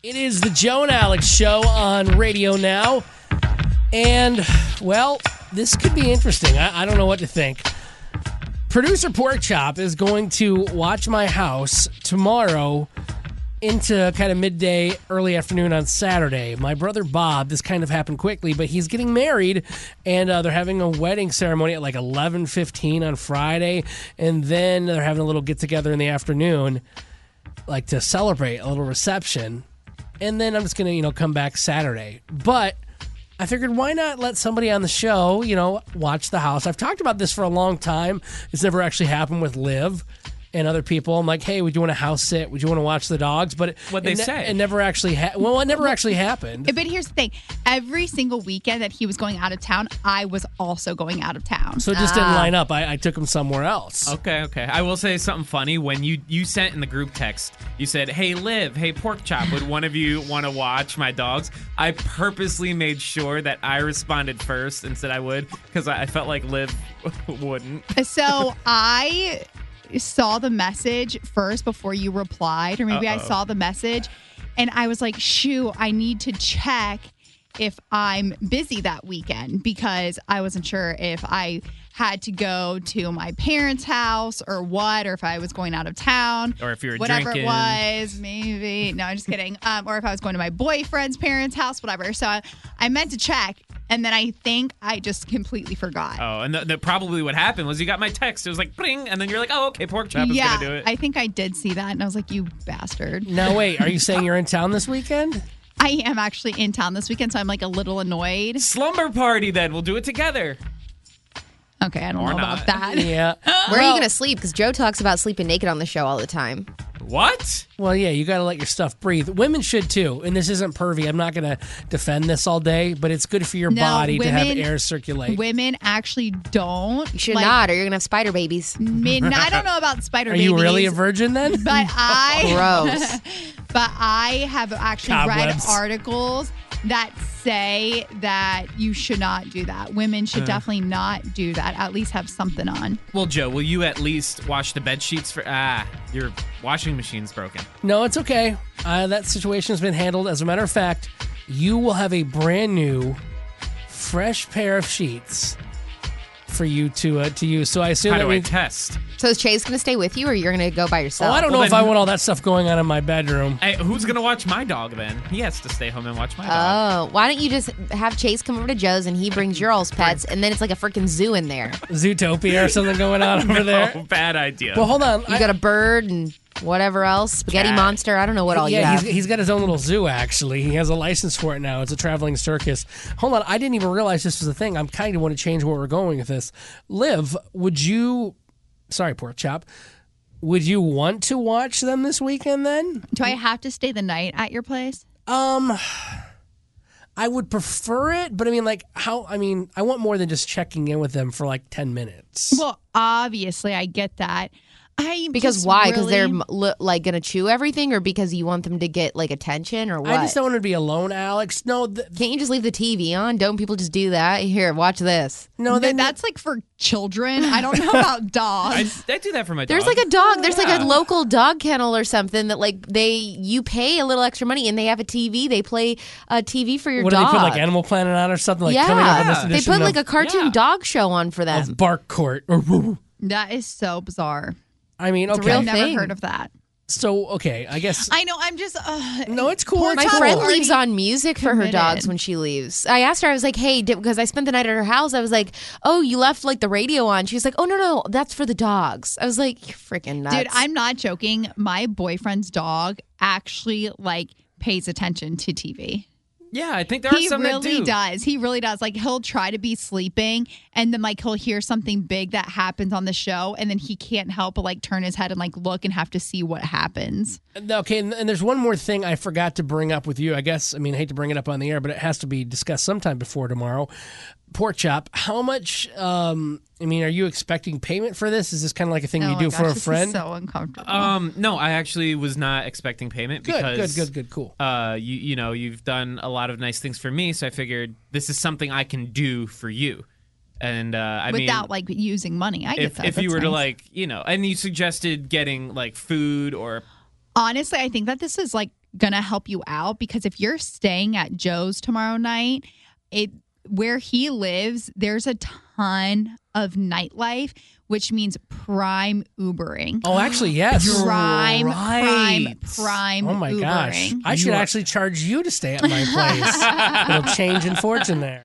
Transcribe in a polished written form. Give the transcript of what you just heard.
It is the Joe and Alex Show on Radio Now. And, well, this could be interesting. I don't know what to think. Producer Porkchop is going to watch my house tomorrow into kind of midday, early afternoon on Saturday. My brother Bob, this kind of happened quickly, but he's getting married, and they're having a wedding ceremony at like 11:15 on Friday, and then they're having a little get-together in the afternoon, like to celebrate a little reception, and then I'm just going to, come back Saturday. But I figured, why not let somebody on the show, watch the house? I've talked about this for a long time. It's never actually happened with Liv and other people. I'm like, hey, would you want to house sit? Would you want to watch the dogs? But What'd they say? It never actually it never actually happened. But here's the thing. Every single weekend that he was going out of town, I was also going out of town. So it just didn't line up. I took him somewhere else. Okay. I will say something funny. When you sent in the group text, you said, hey, Liv, hey, Porkchop, would one of you want to watch my dogs? I purposely made sure that I responded first and said I would, because I felt like Liv wouldn't. So I saw the message first before you replied, or maybe I saw the message and I was like, shoo, I need to check if I'm busy that weekend, because I wasn't sure if I had to go to my parents' house or what, or if I was going out of town, or if you were whatever drinking. it was, maybe. No, I'm just kidding. Or if I was going to my boyfriend's parents' house, whatever. So I meant to check, and then I think I just completely forgot. Oh, and probably what happened was you got my text. It was like, bring, and then you're like, oh, okay, Porkchop is going to do it. I think I did see that, and I was like, you bastard. Now, wait, are you saying you're in town this weekend? I am actually in town this weekend, so I'm like a little annoyed. Slumber party, then. We'll do it together. Okay, I don't know about that. Yeah. Where are you going to sleep? Because Joe talks about sleeping naked on the show all the time. What? Well, yeah, you got to let your stuff breathe. Women should too. And this isn't pervy. I'm not going to defend this all day, but it's good for your body to have air circulate. Women actually don't. You should not, or you're going to have spider babies. I don't know about spider Are babies. you really a virgin then? But Gross. But I have actually Cobwebs. read articles that say that you should not do that. Women should definitely not do that. At least have something on. Well, Joe, will you at least wash the bed sheets for... your washing machine's broken. No, it's okay. That situation has been handled. As a matter of fact, you will have a brand new, fresh pair of sheets for you to use. So I assume How that do I means... test? So is Chase going to stay with you, or you're going to go by yourself? Oh, I don't know if I want all that stuff going on in my bedroom. Hey, who's going to watch my dog then? He has to stay home and watch my dog. Oh, why don't you just have Chase come over to Joe's and he brings your all's pets, and then it's like a freaking zoo in there. Zootopia or something going on over there. Oh, bad idea. Well, hold on. You got a bird and whatever else, spaghetti Cat. monster. I don't know what all you Yeah, have. he's got his own little zoo, actually. He has a license for it now. It's a traveling circus. Hold on. I didn't even realize this was a thing. I'm kind of want to change where we're going with this. Liv, would you... Sorry, Porkchop. Would you want to watch them this weekend then? Do I have to stay the night at your place? I would prefer it, but I want more than just checking in with them for like 10 minutes. Well, obviously, I get that. Because why? Because they're like going to chew everything, or because you want them to get like attention, or what? I just don't want to be alone, Alex. No, Can't you just leave the TV on? Don't people just do that? Here, watch this. no, That's like for children. I don't know about dogs. I do that for my dog. There's like a dog. There's like a local dog kennel or something that like you pay a little extra money and they have a TV. They play a TV for your what dog. do they put, like Animal Planet on or something? Like coming up in this They edition put like a cartoon dog show on for them. of Bark Court. That is so bizarre. I mean, okay. real I've never thing. heard of that. So, okay, I guess... I know. I'm just. No, it's cool. Poor My Tom friend already leaves on music for her committed. dogs when she leaves. I asked her, I was like, hey, because I spent the night at her house, I was like, oh, you left like the radio on. She was like, oh, no, that's for the dogs. I was like, you're freaking nuts. Dude, I'm not joking. My boyfriend's dog actually like pays attention to TV. Yeah, I think there are He some that really do. does. He really does. Like he'll try to be sleeping and then like he'll hear something big that happens on the show and then he can't help but like turn his head and like look and have to see what happens. Okay, and there's one more thing I forgot to bring up with you. I guess, I mean, I hate to bring it up on the air, but it has to be discussed sometime before tomorrow. Porkchop, how much, are you expecting payment for this? Is this kind of like a thing Oh you my do gosh, for a this friend? is so uncomfortable. No, I actually was not expecting payment because Good, cool. You've done a lot of nice things for me, so I figured this is something I can do for you. And without like using money. I get that. if you That's were to nice. like, and you suggested getting like food or Honestly, I think that this is like going to help you out, because if you're staying at Joe's tomorrow night, where he lives, there's a ton of nightlife, which means prime Ubering. Oh, actually, yes. Prime Oh my Ubering. gosh. I should actually charge you to stay at my place. It'll change in fortune there.